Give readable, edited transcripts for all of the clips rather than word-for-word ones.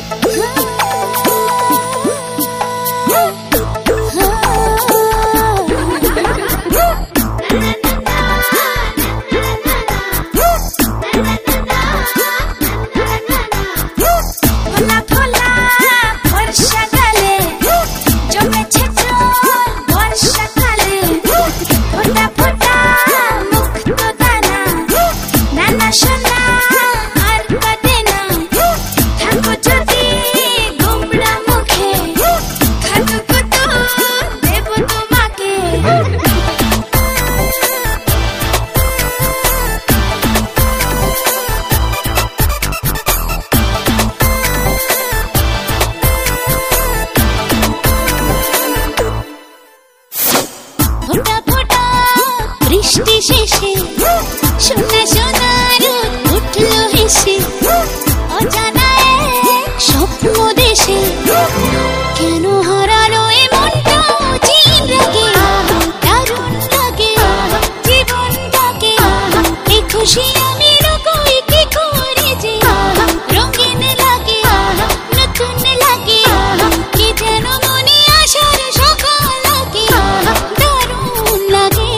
বৃষ্টি শেষে সোনা সোনা রোদ উঠলো হেসে অজানা এক স্বপ্ন দেশে কেন হারালো এ মনটা চিন লাগে দারুণ লাগে জীবনটাকে এই খুশি আমি রকই কি করে যে রঙিন লাগে নতুন লাগে কি যেন মনে আসার সকাল লাগে দারুণ লাগে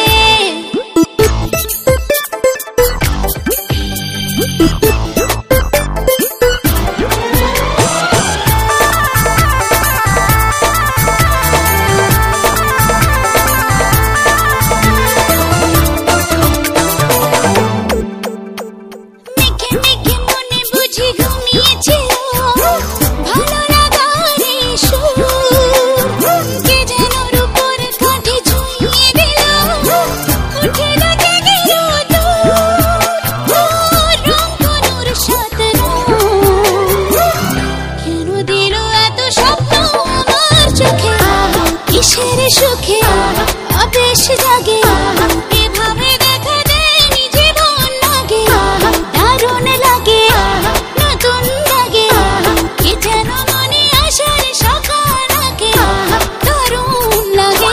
সুখে আবেশ জাগে এভাবে দেখা দেয়নি জীবন লাগে দারুণ লাগে নতুন লাগে কি যেন মনে আসার সকাল লাগে দারুণ লাগে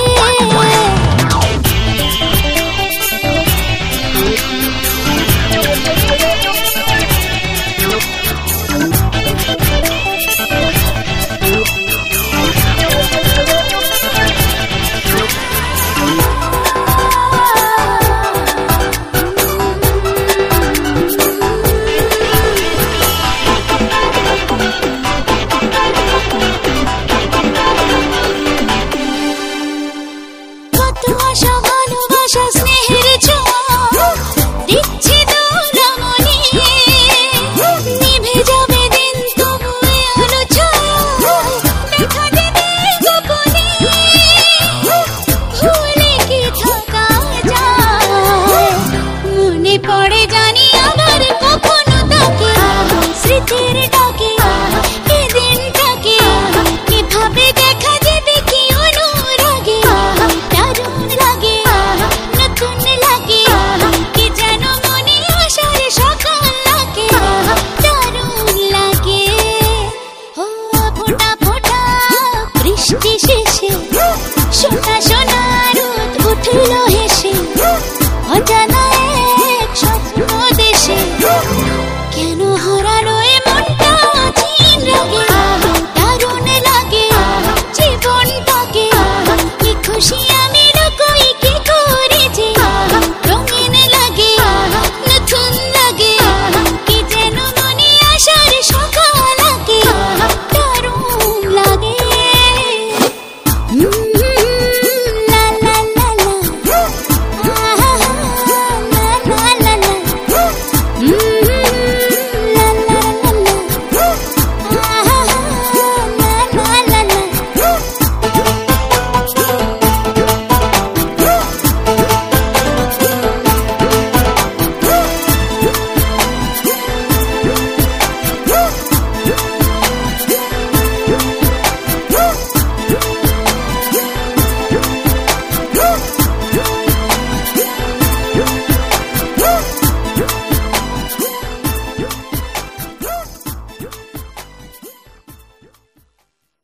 ভালোবাসা স্নেহের ছোঁয়া দিচ্ছি দোলা মনে নিভে যাবে দিন তবু আলো ছায়া দেখা দেবে গোপনে ভুলে কি থাকা যায় মনে পড়ে জানি আবার কখনো তাকে স্মৃতির ডাকে এই দিনটাকে এভাবে দেখা দেবে কি অনুরাগে দারুণ লাগে নতুন লাগে কি যেন মনে আসার সকাল লাগে দারুণ লাগে ও ফোঁটা ফোঁটা বৃষ্টি শেষে সোনা সোনা রোদ উঠলো হেসে অজানা